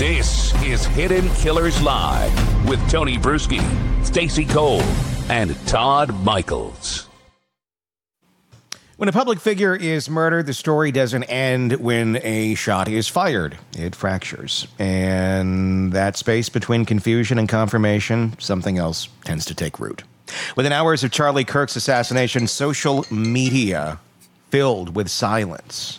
This is Hidden Killers Live with Tony Bruschi, Stacey Cole, and Todd Michaels. When a public figure is murdered, the story doesn't end when a shot is fired. It fractures. And that space between confusion and confirmation, something else tends to take root. Within hours of Charlie Kirk's assassination, social media filled with silence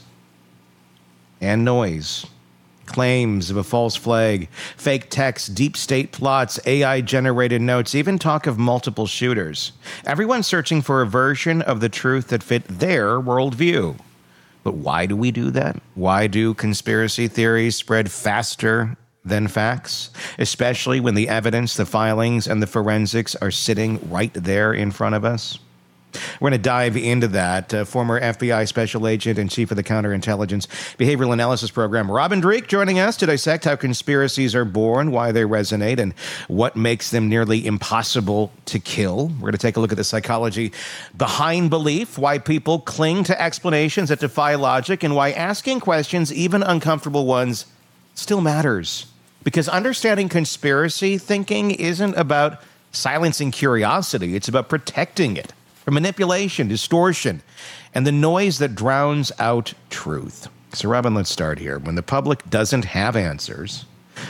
and noise. Claims of a false flag, fake texts, deep state plots, AI-generated notes, even talk of multiple shooters. Everyone searching for a version of the truth that fit their worldview. But why do we do that? Why do conspiracy theories spread faster than facts? Especially when the evidence, the filings, and the forensics are sitting right there in front of us? We're going to dive into that. Former FBI Special Agent and Chief of the Counterintelligence Behavioral Analysis Program, Robin Dreeke, joining us to dissect how conspiracies are born, why they resonate, and what makes them nearly impossible to kill. We're going to take a look at the psychology behind belief, why people cling to explanations that defy logic, and why asking questions, even uncomfortable ones, still matters. Because understanding conspiracy thinking isn't about silencing curiosity, it's about protecting it from manipulation, distortion, and the noise that drowns out truth. So, Robin, let's start here. When the public doesn't have answers,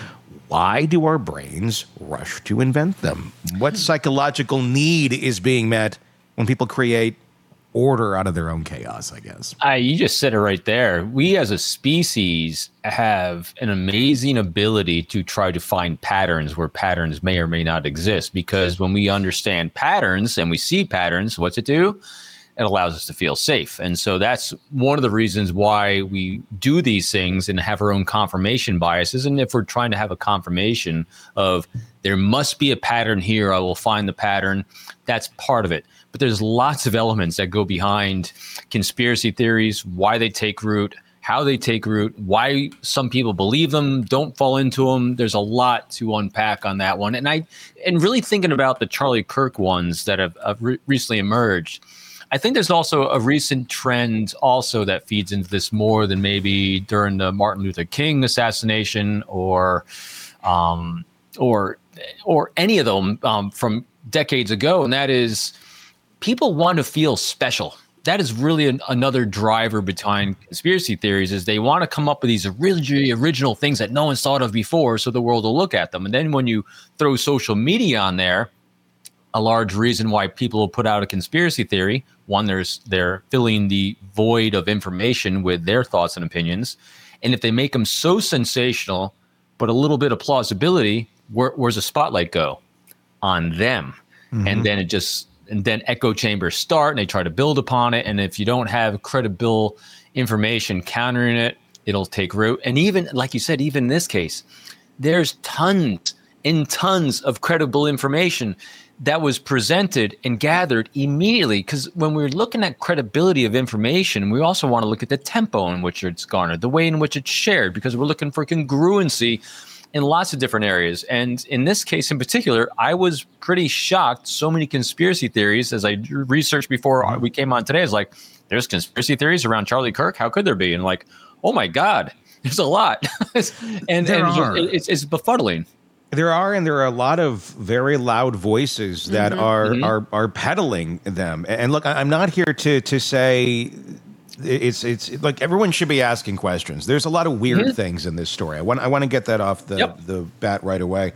why do our brains rush to invent them? What psychological need is being met when people create order out of their own chaos, I guess? You just said it right there. We as a species have an amazing ability to try to find patterns where patterns may or may not exist, because when we understand patterns and we see patterns, what's it do? It allows us to feel safe. And so that's one of the reasons why we do these things and have our own confirmation biases. And if we're trying to have a confirmation of there must be a pattern here, I will find the pattern, that's part of it. But there's lots of elements that go behind conspiracy theories, why they take root, how they take root, why some people believe them, don't fall into them. There's a lot to unpack on that one. And really thinking about the Charlie Kirk ones that have recently emerged, I think there's also a recent trend also that feeds into this more than maybe during the Martin Luther King assassination or any of them from decades ago, and that is people want to feel special. That is really another driver behind conspiracy theories, is they want to come up with these really original things that no one's thought of before, so the world will look at them. And then when you throw social media on there, a large reason why people will put out a conspiracy theory, one, they're filling the void of information with their thoughts and opinions. And if they make them so sensational, but a little bit of plausibility, where's the spotlight go? On them. Mm-hmm. And then echo chambers start and they try to build upon it. And if you don't have credible information countering it, it'll take root. And even, like you said, even in this case, there's tons and tons of credible information that was presented and gathered immediately. Because when we're looking at credibility of information, we also want to look at the tempo in which it's garnered, the way in which it's shared, because we're looking for congruency in lots of different areas. And in this case in particular, I was pretty shocked. So many conspiracy theories, as I researched before we came on today, is like, there's conspiracy theories around Charlie Kirk. How could there be? And like, oh my God, there's a lot. It's befuddling. There are a lot of very loud voices that are peddling them. And look, I'm not here to say it's like everyone should be asking questions. There's a lot of weird things in this story. I want to get that off the bat right away.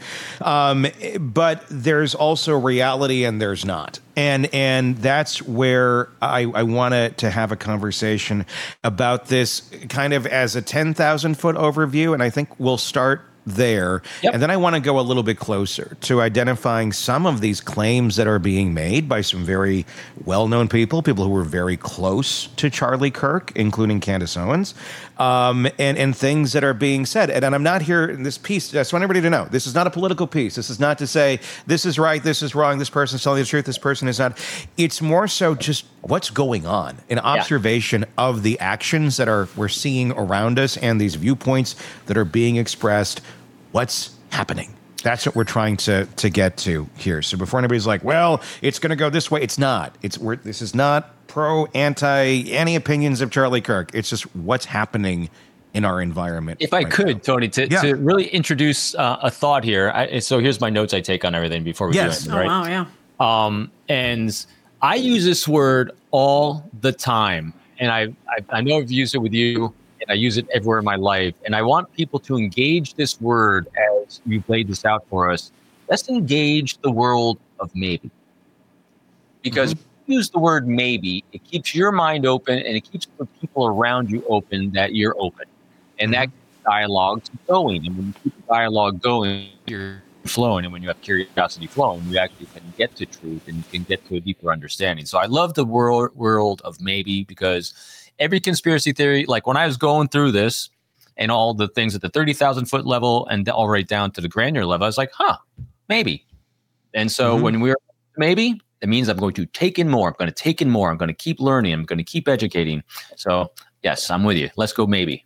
But there's also reality and there's not. And that's where I wanted to have a conversation about this kind of as a 10,000 foot overview. And I think we'll start there. And then I want to go a little bit closer to identifying some of these claims that are being made by some very well-known people who were very close to Charlie Kirk, including Candace Owens, and things that are being said. And I'm not here in this piece. I just want everybody to know, this is not a political piece. This is not to say this is right, this is wrong, this person's telling the truth, this person is not. It's more so just what's going on, an observation of the actions that we're seeing around us and these viewpoints that are being expressed. What's happening? That's what we're trying to get to here. So before anybody's like, well, it's going to go this way, it's not. This is not pro, anti, any opinions of Charlie Kirk. It's just what's happening in our environment. If I could, now. Tony, to really introduce a thought here. So here's my notes I take on everything before we do it. Right? Oh, wow, yeah. And I use this word all the time. And I know I've used it with you, and I use it everywhere in my life. And I want people to engage this word as you've laid this out for us. Let's engage the world of maybe. Because if you use the word maybe, it keeps your mind open, and it keeps the people around you open that you're open. And that dialogue going. And when you keep the dialogue going, you're flowing. And when you have curiosity flowing, you actually can get to truth and you can get to a deeper understanding. So I love the world of maybe, because every conspiracy theory, like when I was going through this and all the things at the 30,000 foot level and all right down to the granular level, I was like, maybe. And so when we're maybe, it means I'm going to take in more. I'm going to take in more. I'm going to keep learning. I'm going to keep educating. So yes, I'm with you. Let's go maybe.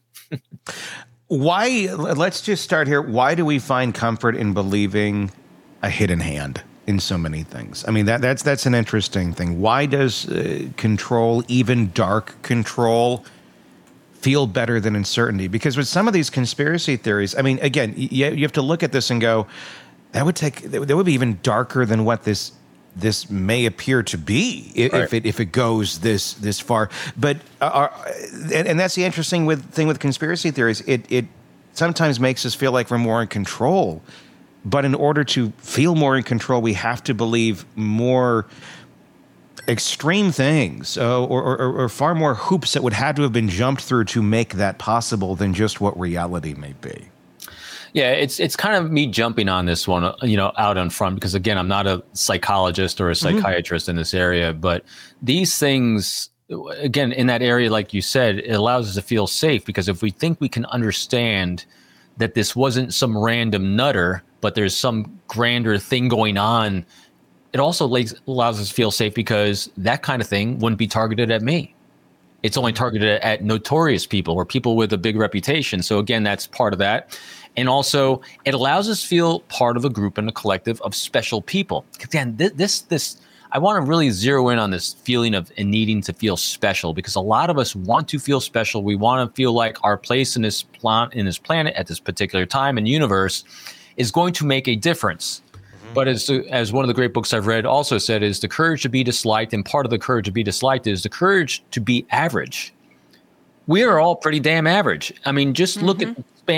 Why? Let's just start here. Why do we find comfort in believing a hidden hand in so many things? I mean, that's an interesting thing. Why does control, even dark control, feel better than uncertainty? Because with some of these conspiracy theories, I mean, again, you have to look at this and go, that would be even darker than what this may appear to be if it goes this far. But and that's the interesting thing with conspiracy theories. It sometimes makes us feel like we're more in control. But in order to feel more in control, we have to believe more extreme things or far more hoops that would have to have been jumped through to make that possible than just what reality may be. Yeah, it's kind of me jumping on this one, out in front, because again, I'm not a psychologist or a psychiatrist in this area, but these things, again, in that area, like you said, it allows us to feel safe, because if we think we can understand that this wasn't some random nutter, but there's some grander thing going on, it also allows us to feel safe, because that kind of thing wouldn't be targeted at me. It's only targeted at notorious people or people with a big reputation. So again, that's part of that. And also, it allows us to feel part of a group and a collective of special people. Again, this I want to really zero in on this feeling of needing to feel special, because a lot of us want to feel special. We want to feel like our place in this planet at this particular time and universe is going to make a difference. But as one of the great books I've read also said, is the courage to be disliked, and part of the courage to be disliked is the courage to be average. We are all pretty damn average. I mean, just look at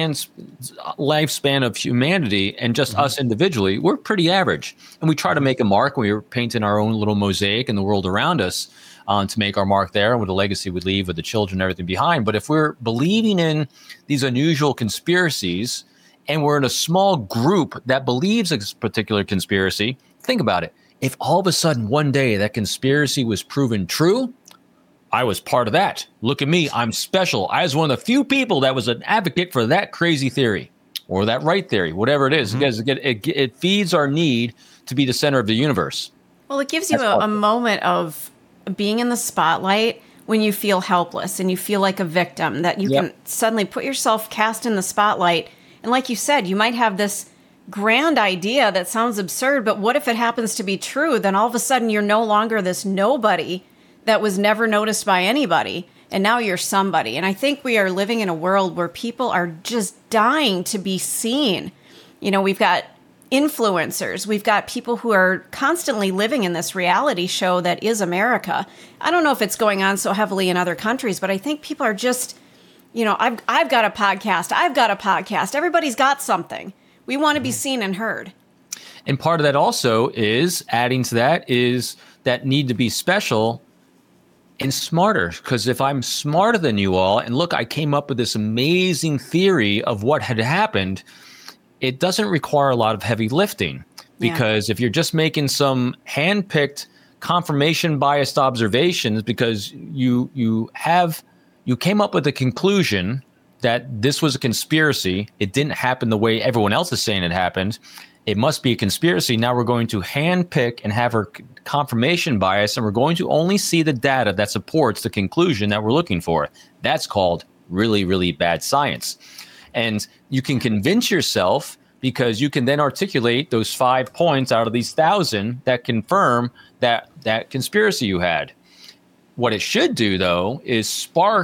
lifespan of humanity and just us individually. We're pretty average, and we try to make a mark. We are painting our own little mosaic in the world around us to make our mark there, and what a legacy we leave with the children and everything behind. But if we're believing in these unusual conspiracies, and we're in a small group that believes a particular conspiracy, think about it. If all of a sudden one day that conspiracy was proven true, I was part of that. Look at me. I'm special. I was one of the few people that was an advocate for that crazy theory or that right theory, whatever it is. Because it feeds our need to be the center of the universe. Well, it gives you a moment of being in the spotlight when you feel helpless and you feel like a victim, that you can suddenly put yourself cast in the spotlight. And like you said, you might have this grand idea that sounds absurd, but what if it happens to be true? Then all of a sudden you're no longer this nobody that was never noticed by anybody, and now you're somebody. And I think we are living in a world where people are just dying to be seen. We've got influencers. We've got people who are constantly living in this reality show that is America. I don't know if it's going on so heavily in other countries, but I think people are just, I've got a podcast. I've got a podcast. Everybody's got something. We want to be seen and heard. And part of that also is, adding to that, is that need to be special and smarter. Because if I'm smarter than you all, and look, I came up with this amazing theory of what had happened, it doesn't require a lot of heavy lifting. Because if you're just making some hand-picked confirmation biased observations because you came up with a conclusion that this was a conspiracy, it didn't happen the way everyone else is saying it happened, it must be a conspiracy. Now we're going to handpick and have our confirmation bias, and we're going to only see the data that supports the conclusion that we're looking for. That's called really, really bad science. And you can convince yourself, because you can then articulate those 5 points out of these 1,000 that confirm that conspiracy you had. What it should do, though, is spark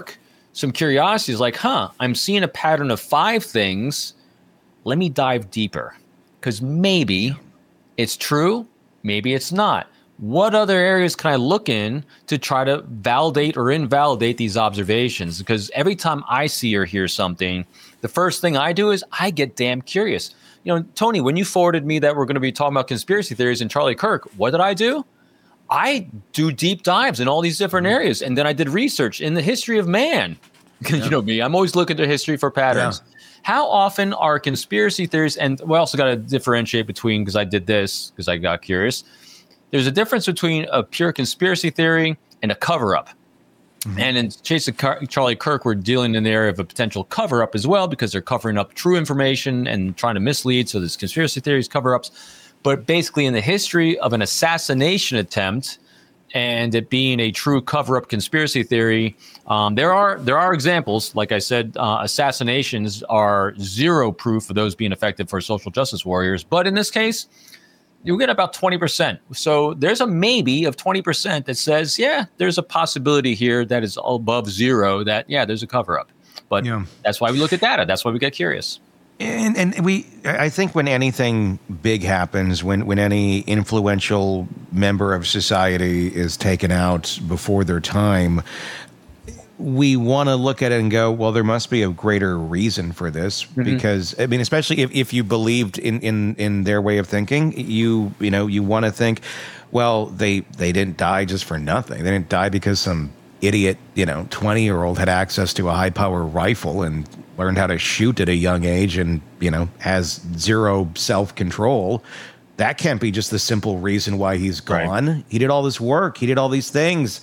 some curiosity is like, I'm seeing a pattern of 5 things. Let me dive deeper, because maybe it's true, maybe it's not. What other areas can I look in to try to validate or invalidate these observations? Because every time I see or hear something, the first thing I do is I get damn curious. Tony, when you forwarded me that we're going to be talking about conspiracy theories and Charlie Kirk, what did I do? I do deep dives in all these different areas. And then I did research in the history of man. You know me, I'm always looking to history for patterns. Yeah. How often are conspiracy theories, and we also got to differentiate between, because I did this, because I got curious. There's a difference between a pure conspiracy theory and a cover-up. Mm-hmm. And in Chase of Charlie Kirk, we're dealing in the area of a potential cover-up as well, because they're covering up true information and trying to mislead. So there's conspiracy theories, cover-ups. But basically in the history of an assassination attempt and it being a true cover-up conspiracy theory, there are examples. Like I said, assassinations are zero proof of those being effective for social justice warriors. But in this case, you get about 20%. So there's a maybe of 20% that says, yeah, there's a possibility here that is above zero that, yeah, there's a cover-up. But that's why we look at data. That's why we get curious. And I think when anything big happens, when any influential member of society is taken out before their time, we want to look at it and go, well, there must be a greater reason for this, because I mean, especially if you believed in their way of thinking, you want to think, well, they didn't die just for nothing. They didn't die because some idiot 20-year-old had access to a high power rifle and learned how to shoot at a young age and has zero self-control. That can't be just the simple reason why he's gone. Right. He did all this work. He did all these things.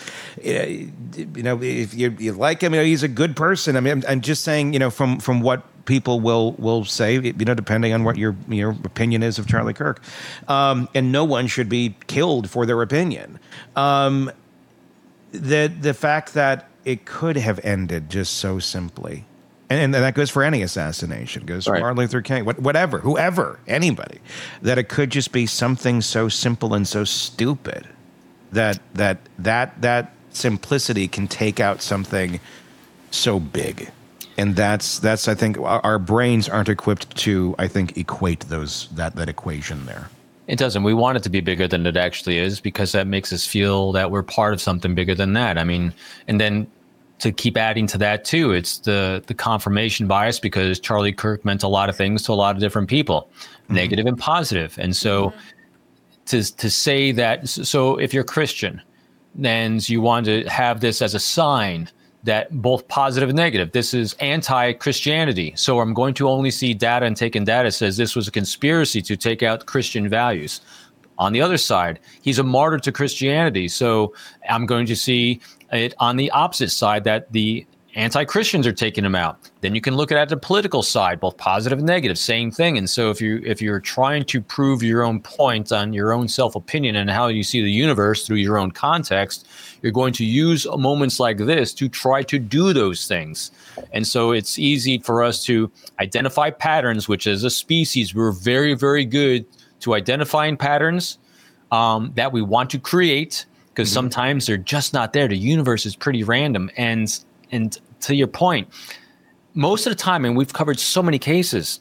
If you like him, he's a good person. I mean, I'm just saying, from what people will say, depending on what your opinion is of Charlie Kirk, and no one should be killed for their opinion. The fact that it could have ended just so simply. And that goes for any assassination. It goes for Martin Luther King, whatever, whoever, anybody. That it could just be something so simple and so stupid that simplicity can take out something so big. And that's I think our brains aren't equipped to, I think, equate that equation there. It doesn't. We want it to be bigger than it actually is, because that makes us feel that we're part of something bigger than that. I mean, and then to keep adding to that too, it's the confirmation bias, because Charlie Kirk meant a lot of things to a lot of different people, negative and positive. And so to say that, so if you're Christian, then you want to have this as a sign that both positive and negative, this is anti-Christianity. So I'm going to only see data and take in data says this was a conspiracy to take out Christian values. On the other side, he's a martyr to Christianity. So I'm going to see it on the opposite side, that the anti-Christians are taking him out. Then you can look at the political side, both positive and negative, same thing. And so if you're trying to prove your own point on your own self-opinion and how you see the universe through your own context, you're going to use moments like this to try to do those things. And so it's easy for us to identify patterns, which as a species, we're very, very good to identifying patterns that we want to create, because sometimes they're just not there. The universe is pretty random. And to your point, most of the time, and we've covered so many cases,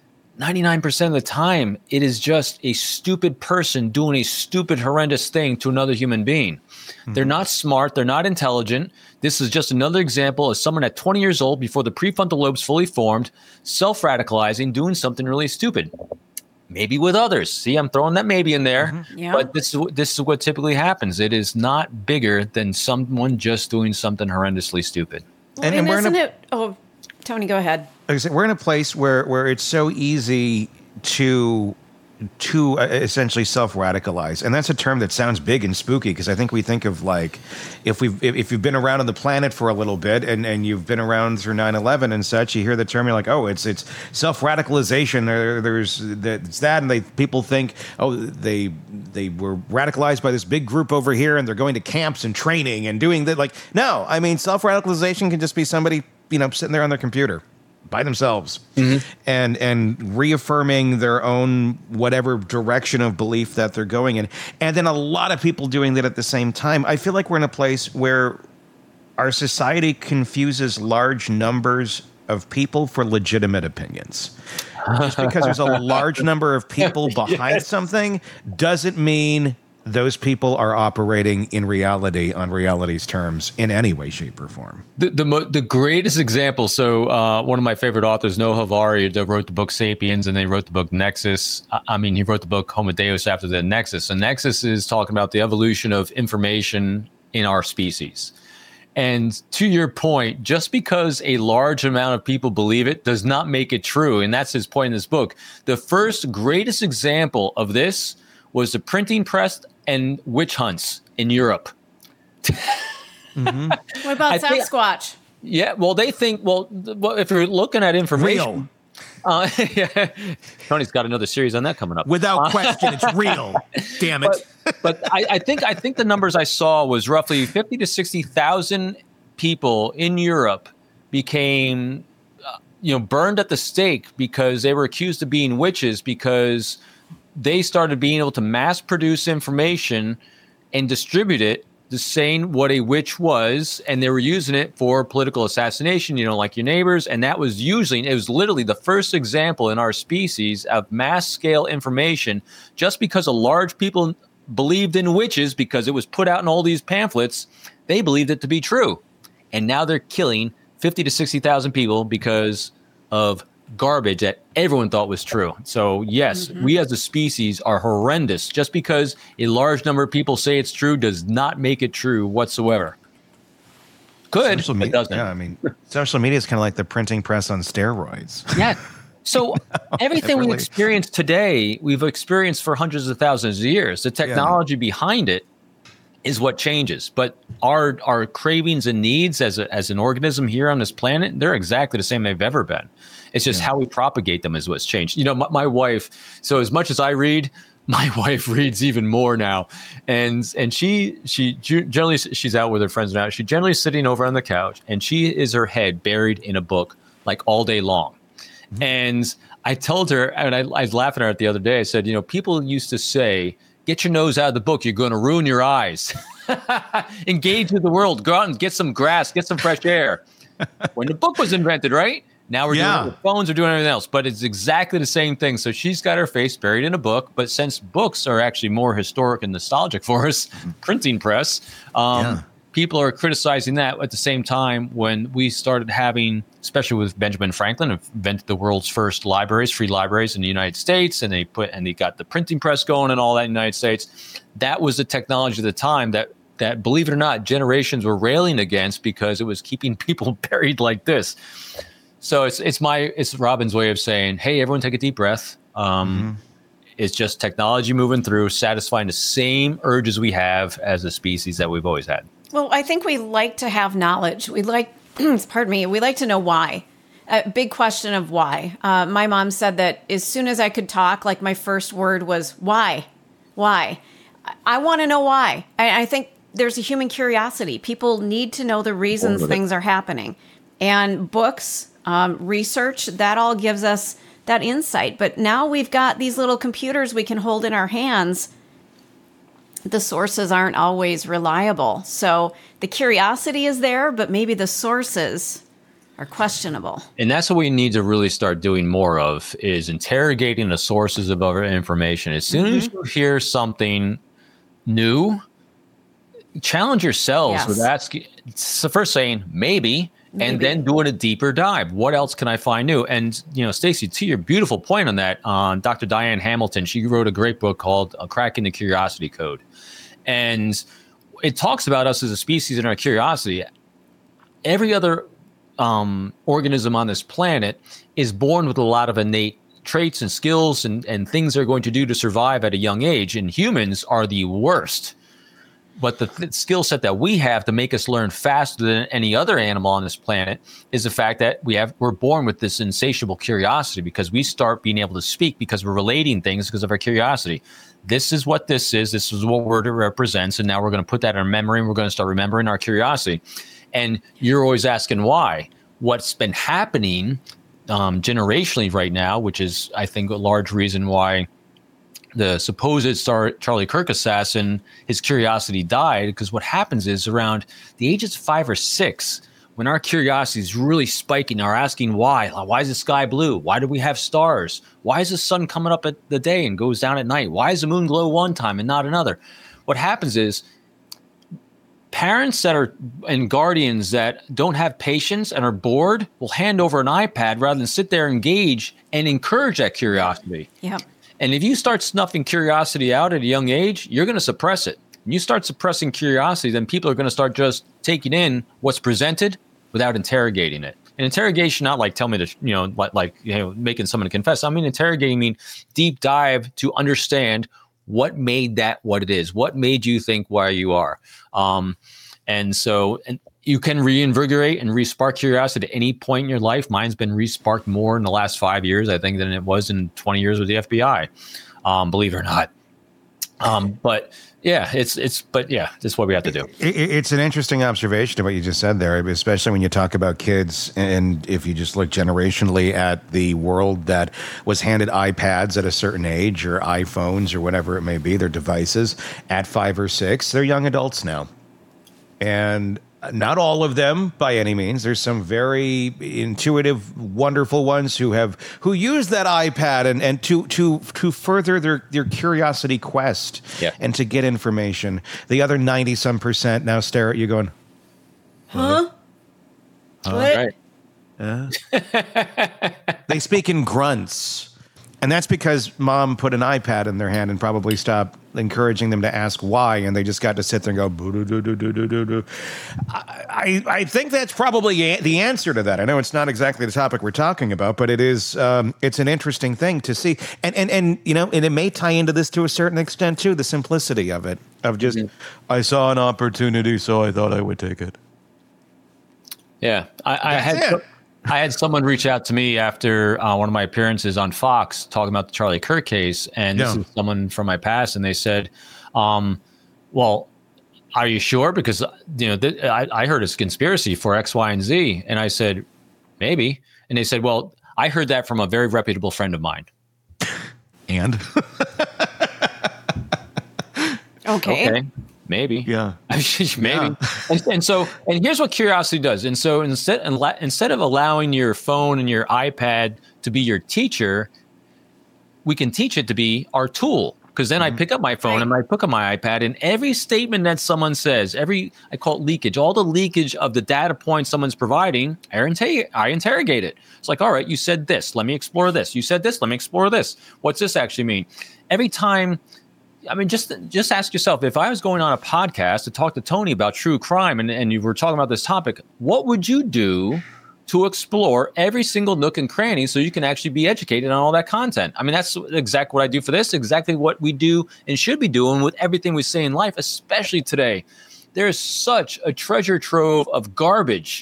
99% of the time, it is just a stupid person doing a stupid, horrendous thing to another human being. They're not smart. They're not intelligent. This is just another example of someone at 20 years old, before the prefrontal lobe's fully formed, self-radicalizing, doing something really stupid. Maybe with others. See, I'm throwing that maybe in there. Yeah. But this is what typically happens. It is not bigger than someone just doing something horrendously stupid. Well, and isn't it? Oh, Tony, go ahead. Like I said, we're in a place where it's so easy to essentially self-radicalize, and that's a term that sounds big and spooky, because I think we think of, like, if you've been around on the planet for a little bit and you've been around through 9/11 and such, you hear the term, you're like, oh, it's self-radicalization. There's that, and people think, oh, they were radicalized by this big group over here, and they're going to camps and training and doing that. Like, no, I mean, self-radicalization can just be somebody sitting there on their computer by themselves and reaffirming their own whatever direction of belief that they're going in. And then a lot of people doing that at the same time. I feel like we're in a place where our society confuses large numbers of people for legitimate opinions. Just because there's a large number of people behind something doesn't mean those people are operating in reality on reality's terms in any way, shape, or form. The greatest example. So one of my favorite authors, Noah Harari, that wrote the book *Sapiens*, and they wrote the book *Nexus*. He wrote the book *Homo Deus* after the *Nexus*. And *Nexus* is talking about the evolution of information in our species. And to your point, just because a large amount of people believe it does not make it true. And that's his point in this book. The first greatest example of this was the printing press and witch hunts in Europe. What about Sasquatch? Yeah, well, they think, if you're looking at information. Real. Yeah. Tony's got another series on that coming up. Without question, it's real. Damn it. But I think the numbers I saw was roughly 50 to 60,000 people in Europe became, burned at the stake because they were accused of being witches because they started being able to mass produce information and distribute it, just saying what a witch was, and they were using it for political assassination, like your neighbors. And it was literally the first example in our species of mass scale information, just because a large people believed in witches because it was put out in all these pamphlets, they believed it to be true. And now they're killing 50 to 60,000 people because of garbage that everyone thought was true. So yes, we as a species are horrendous. Just because a large number of people say it's true does not make it true whatsoever. Could, but doesn't. Yeah, social media is kind of like the printing press on steroids. Yeah. So everything we experience today, we've experienced for hundreds of thousands of years. The technology behind it is what changes. But our cravings and needs as an organism here on this planet, they're exactly the same they've ever been. It's just how we propagate them is what's changed. My wife, so as much as I read, my wife reads even more now. And she generally, she's out with her friends now. She's generally sitting over on the couch and she is her head buried in a book like all day long. Mm-hmm. And I told her, and I was laughing at her the other day, I said, people used to say, get your nose out of the book. You're going to ruin your eyes. Engage with the world. Go out and get some grass, get some fresh air. When the book was invented, right? Now we're doing it with phones, we're doing everything else, but it's exactly the same thing. So she's got her face buried in a book, but since books are actually more historic and nostalgic for us, printing press, people are criticizing that at the same time when we started having, especially with Benjamin Franklin, invented the world's first libraries, free libraries in the United States, and they got the printing press going and all that in the United States. That was the technology at the time that believe it or not, generations were railing against because it was keeping people buried like this. So it's Robin's way of saying, hey, everyone take a deep breath. It's just technology moving through, satisfying the same urges we have as a species that we've always had. Well, I think we like to have knowledge. We like, we like to know why. A big question of why. My mom said that as soon as I could talk, like my first word was why? Why? I want to know why. I think there's a human curiosity. People need to know the reasons things are happening. And books, research, that all gives us that insight. But now we've got these little computers we can hold in our hands. The sources aren't always reliable. So the curiosity is there, but maybe the sources are questionable. And that's what we need to really start doing more of, is interrogating the sources of our information. As soon as you hear something new, challenge yourselves with asking, so first saying maybe, and then doing a deeper dive. What else can I find new? And, Stacey, to your beautiful point on that, Dr. Diane Hamilton, she wrote a great book called Cracking the Curiosity Code. And it talks about us as a species and our curiosity. Every other organism on this planet is born with a lot of innate traits and skills and things they're going to do to survive at a young age. And humans are the worst. But the skill set that we have to make us learn faster than any other animal on this planet is the fact that we're born with this insatiable curiosity, because we start being able to speak because we're relating things because of our curiosity. This is what this is. This is what word it represents. And now we're going to put that in our memory, and we're going to start remembering our curiosity. And you're always asking why. What's been happening generationally right now, which is, I think, a large reason why the supposed Charlie Kirk assassin, his curiosity died, because what happens is around the ages of 5 or 6, when our curiosity is really spiking, are asking why. Like, why is the sky blue? Why do we have stars? Why is the sun coming up at the day and goes down at night? Why does the moon glow one time and not another? What happens is parents and guardians that don't have patience and are bored will hand over an iPad rather than sit there, engage, and encourage that curiosity. Yep. And if you start snuffing curiosity out at a young age, you're going to suppress it. When you start suppressing curiosity, then people are going to start just taking in what's presented without interrogating it. And interrogation, not like tell me to, making someone confess. I mean, interrogating mean deep dive to understand what made that what it is. What made you think why you are? And you can reinvigorate and respark curiosity at any point in your life. Mine's been resparked more in the last 5 years, I think, than it was in 20 years with the FBI, believe it or not. But yeah, that's what we have to do. It's an interesting observation of what you just said there, especially when you talk about kids. And if you just look generationally at the world that was handed iPads at a certain age, or iPhones, or whatever it may be, their devices at 5 or 6, they're young adults now. And not all of them by any means. There's some very intuitive, wonderful ones who use that iPad and to further their curiosity quest and to get information. The other 90-some% now stare at you going, huh? What? Right. They speak in grunts. And that's because mom put an iPad in their hand and probably stopped encouraging them to ask why, and they just got to sit there and go, boo-doo-doo-doo-doo-doo-doo. I think that's probably the answer to that. I know it's not exactly the topic we're talking about, but it is. It's an interesting thing to see, and it may tie into this to a certain extent too. The simplicity of it, of just I saw an opportunity, so I thought I would take it. Yeah, I had someone reach out to me after one of my appearances on Fox talking about the Charlie Kirk case, and this is someone from my past, and they said, well, are you sure? Because I heard it's conspiracy for X, Y, and Z. And I said, maybe. And they said, well, I heard that from a very reputable friend of mine. And? Okay. Maybe. Yeah. Maybe. Yeah. And here's what curiosity does. And so instead of allowing your phone and your iPad to be your teacher, we can teach it to be our tool. Because then I pick up my phone and I pick up my iPad, and every statement that someone says, I call it leakage, all the leakage of the data points someone's providing, I interrogate it. It's like, all right, you said this, let me explore this. You said this, let me explore this. What's this actually mean? Every time, I mean, just ask yourself, if I was going on a podcast to talk to Tony about true crime and you were talking about this topic, what would you do to explore every single nook and cranny so you can actually be educated on all that content? I mean, that's exactly what I do for this, exactly what we do and should be doing with everything we say in life, especially today. There is such a treasure trove of garbage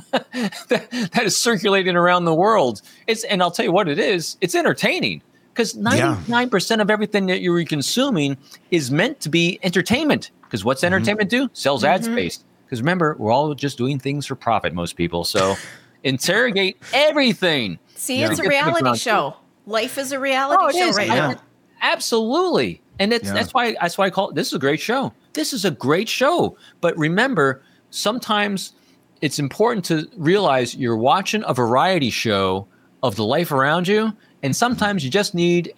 that is circulating around the world. And I'll tell you what it is. It's entertaining, because 99% of everything that you're consuming is meant to be entertainment. Because what's entertainment do? Sells ad space. Because remember, we're all just doing things for profit, most people. So interrogate everything. See, it's a reality show. Life is a reality show right now. Absolutely. And that's why I call it, this is a great show. This is a great show. But remember, sometimes it's important to realize you're watching a variety show of the life around you. And sometimes you just need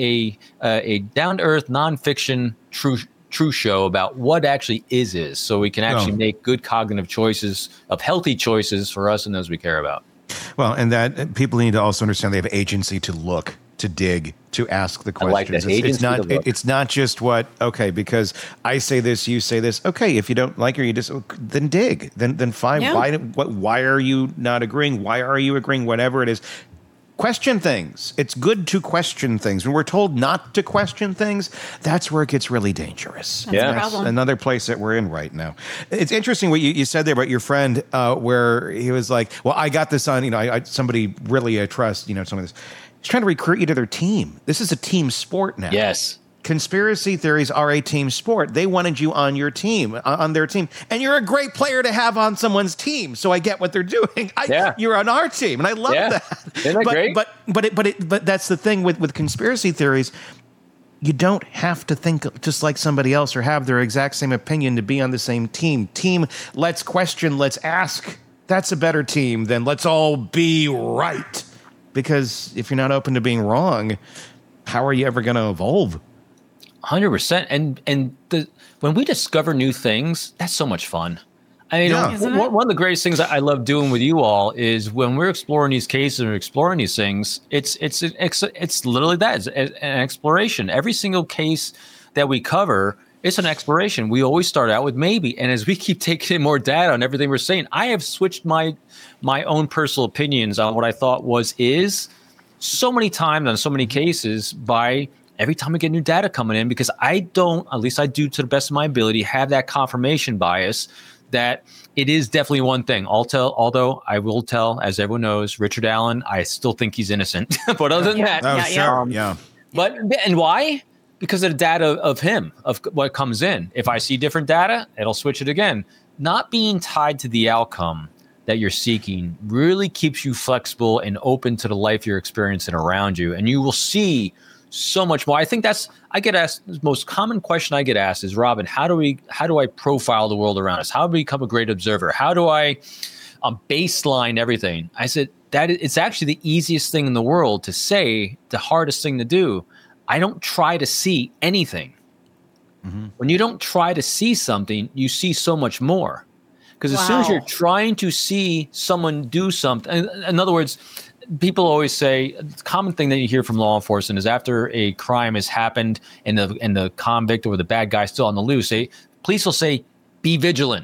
a down-to-earth, nonfiction, true show about what actually is. So we can actually make good cognitive choices, of healthy choices for us and those we care about. Well, and that people need to also understand they have agency to look, to dig, to ask the questions. It's not just because I say this, you say this. Okay, if you don't like it, then dig. Then find why are you not agreeing? Why are you agreeing? Whatever it is. Question things. It's good to question things. When we're told not to question things, that's where it gets really dangerous. That's another place that we're in right now. It's interesting what you said there about your friend, where he was like, well, I got this on, somebody really I trust, some of this. He's trying to recruit you to their team. This is a team sport now. Yes. Conspiracy theories are a team sport. They wanted you on your team, on their team. And you're a great player to have on someone's team. So I get what they're doing. You're on our team, and I love that. Isn't that great? But that's the thing with conspiracy theories. you don't have to think just like somebody else or have their exact same opinion to be on the same team. Team, let's question, let's ask. That's a better team than let's all be right. Because if you're not open to being wrong, how are you ever going to evolve? 100%. And when we discover new things, that's so much fun. I mean, one of the greatest things I love doing with you all is when we're exploring these cases and exploring these things, it's literally that. It's an exploration. Every single case that we cover, it's an exploration. We always start out with maybe. And as we keep taking in more data on everything we're saying, I have switched my own personal opinions on what I thought is so many times on so many cases by every time I get new data coming in, because I don't, at least I do to the best of my ability, have that confirmation bias that it is definitely one thing. Although I will tell, as everyone knows, Richard Allen, I still think he's innocent. But other than that, But and why? Because of the data of him, of what comes in. If I see different data, it'll switch it again. Not being tied to the outcome that you're seeking really keeps you flexible and open to the life you're experiencing around you, and you will see so much more. I think I get asked, the most common question I get asked is, Robin, how do I profile the world around us? How do we become a great observer? How do I baseline everything? I said it's actually the easiest thing in the world to say, the hardest thing to do. I don't try to see anything. Mm-hmm. When you don't try to see something, you see so much more. Because as soon as you're trying to see someone do something, in other words, people always say, the common thing that you hear from law enforcement is after a crime has happened and the convict or the bad guy still on the loose, police will say, be vigilant.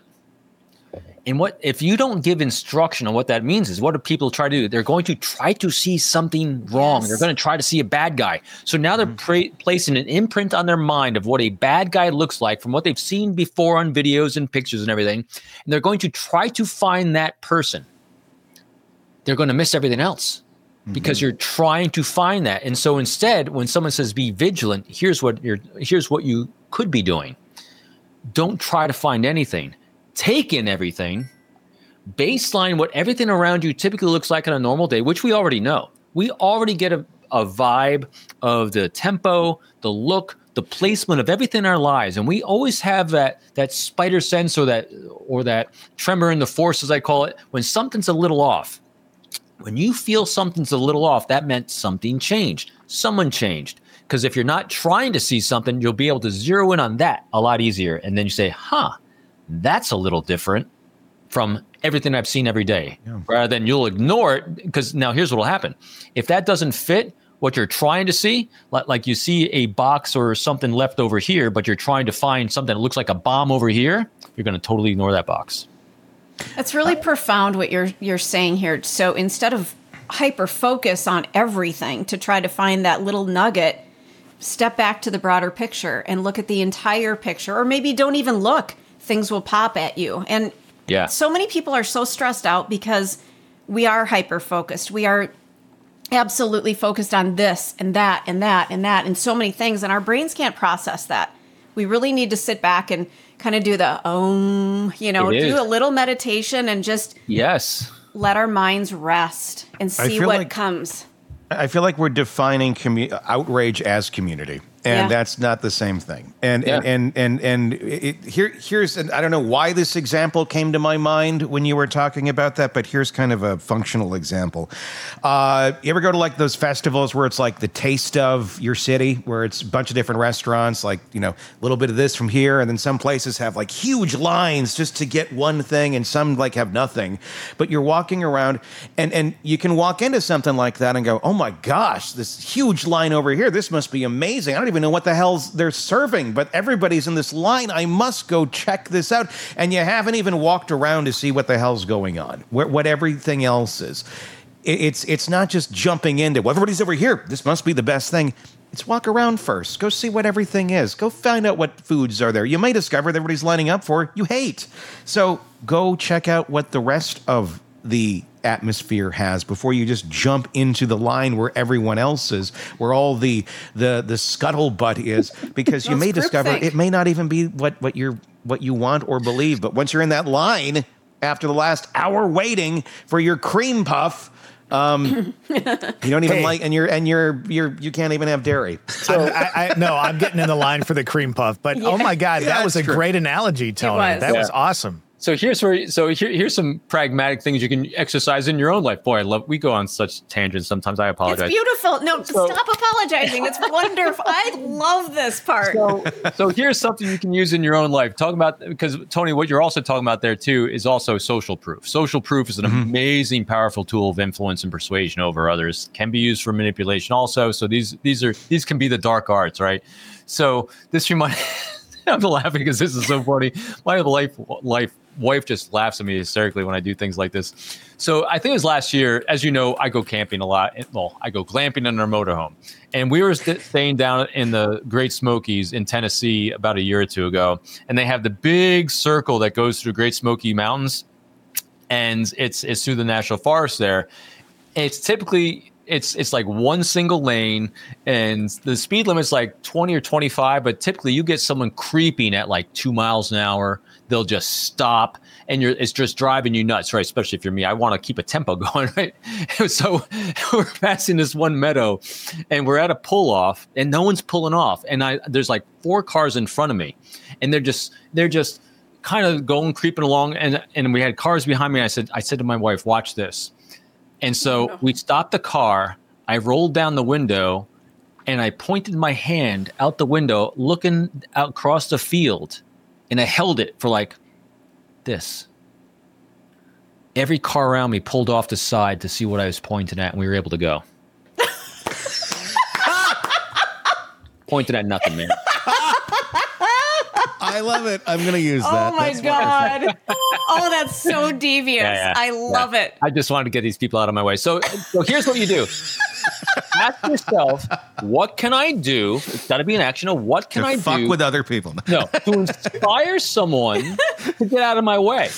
And what if you don't give instruction on what that means is, what do people try to do? They're going to try to see something wrong. Yes. They're going to try to see a bad guy. So now they're placing an imprint on their mind of what a bad guy looks like from what they've seen before on videos and pictures and everything. And they're going to try to find that person. They're going to miss everything else because you're trying to find that. And so instead, when someone says be vigilant, here's what you could be doing. Don't try to find anything. Take in everything, baseline what everything around you typically looks like on a normal day, which we already know. We already get a vibe of the tempo, the look, the placement of everything in our lives. And we always have that spider sense or that tremor in the force, as I call it, when something's a little off. When you feel something's a little off, that meant something changed. Someone changed. Because if you're not trying to see something, you'll be able to zero in on that a lot easier. And then you say, that's a little different from everything I've seen every day. Yeah. Rather than you'll ignore it, because now here's what will happen. If that doesn't fit what you're trying to see, like you see a box or something left over here, but you're trying to find something that looks like a bomb over here, you're going to totally ignore that box. That's really profound what you're saying here. So instead of hyper focus on everything to try to find that little nugget, step back to the broader picture and look at the entire picture, or maybe don't even look. Things will pop at you. And so many people are so stressed out because we are hyper focused. We are absolutely focused on this and that and that and that and so many things, and our brains can't process that. We really need to sit back and kind of do the do a little meditation and just let our minds rest and see what comes. I feel like we're defining outrage as community, and that's not the same thing. And here's I don't know why this example came to my mind when you were talking about that, but here's kind of a functional example. You ever go to like those festivals where it's like the taste of your city, where it's a bunch of different restaurants, like, a little bit of this from here, and then some places have like huge lines just to get one thing, and some like have nothing. But you're walking around, and you can walk into something like that and go, oh my gosh, this huge line over here, this must be amazing. I don't even know what the hell they're serving, but everybody's in this line. I must go check this out. And you haven't even walked around to see what the hell's going on, what everything else is. It's not just jumping into, well, everybody's over here, this must be the best thing. It's walk around first. Go see what everything is. Go find out what foods are there. You may discover that everybody's lining up for you hate. So go check out what the rest of the atmosphere has before you just jump into the line where everyone else is, where all the scuttlebutt is, because you may discover it may not even be what you want or believe. But once you're in that line after the last hour waiting for your cream puff, You don't even like, and you can't even have dairy. So I'm getting in the line for the cream puff. But oh my God, that was a great analogy, Tony. That was awesome. So here's some pragmatic things you can exercise in your own life. Boy, we go on such tangents sometimes. I apologize. It's beautiful. No, stop apologizing. It's wonderful. I love this part. So here's something you can use in your own life. Talk about, because Tony, what you're also talking about there too is also social proof. Social proof is an amazing, powerful tool of influence and persuasion over others. Can be used for manipulation also. So these can be the dark arts, right? So this reminds. I'm laughing because this is so funny. My wife just laughs at me hysterically when I do things like this. So I think it was last year. As you know, I go camping a lot. Well, I go glamping in our motorhome. And we were staying down in the Great Smokies in Tennessee about a year or two ago. And they have the big circle that goes through Great Smoky Mountains. And it's through the National Forest there. It's typically... It's like one single lane, and the speed limit's like 20 or 25, but typically you get someone creeping at like 2 miles an hour. They'll just stop, and it's just driving you nuts, right? Especially if you're me. I want to keep a tempo going, right? So we're passing this one meadow, and we're at a pull-off, and no one's pulling off. And there's like 4 cars in front of me, and they're just kind of creeping along, and we had cars behind me. I said to my wife, watch this. And so we stopped the car. I rolled down the window, and I pointed my hand out the window, looking out across the field, and I held it for like this. Every car around me pulled off the side to see what I was pointing at, and we were able to go. Pointed at nothing, man. I love it. I'm going to use that. Oh, my God. Oh, that's so devious. Yeah. I love it. I just wanted to get these people out of my way. So here's what you do. Ask yourself, what can I do? It's got to be an action of what can I do? Fuck with other people. No, to inspire someone to get out of my way.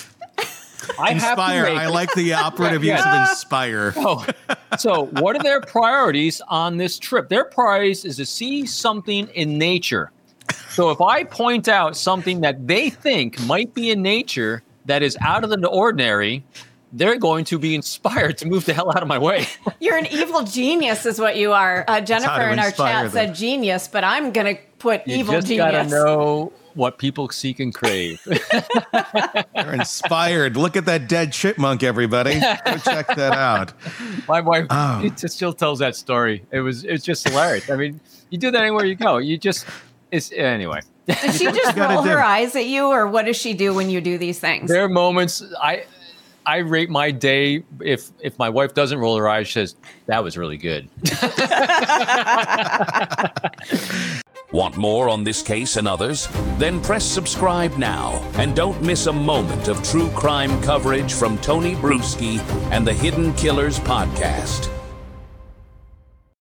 I like the operative use of inspire. So what are their priorities on this trip? Their priorities is to see something in nature. So if I point out something that they think might be in nature that is out of the ordinary, they're going to be inspired to move the hell out of my way. You're an evil genius is what you are. Jennifer in our chat said genius, but I'm going to put evil genius. You just got to know what people seek and crave. They're inspired. Look at that dead chipmunk, everybody. Go check that out. My wife still tells that story. It's just hilarious. I mean, you do that anywhere you go. Anyway. Does she just roll her eyes at you, or what does she do when you do these things? There are moments I rate my day. If my wife doesn't roll her eyes, she says, that was really good. Want more on this case and others? Then press subscribe now and don't miss a moment of true crime coverage from Tony Bruschi and the Hidden Killers podcast.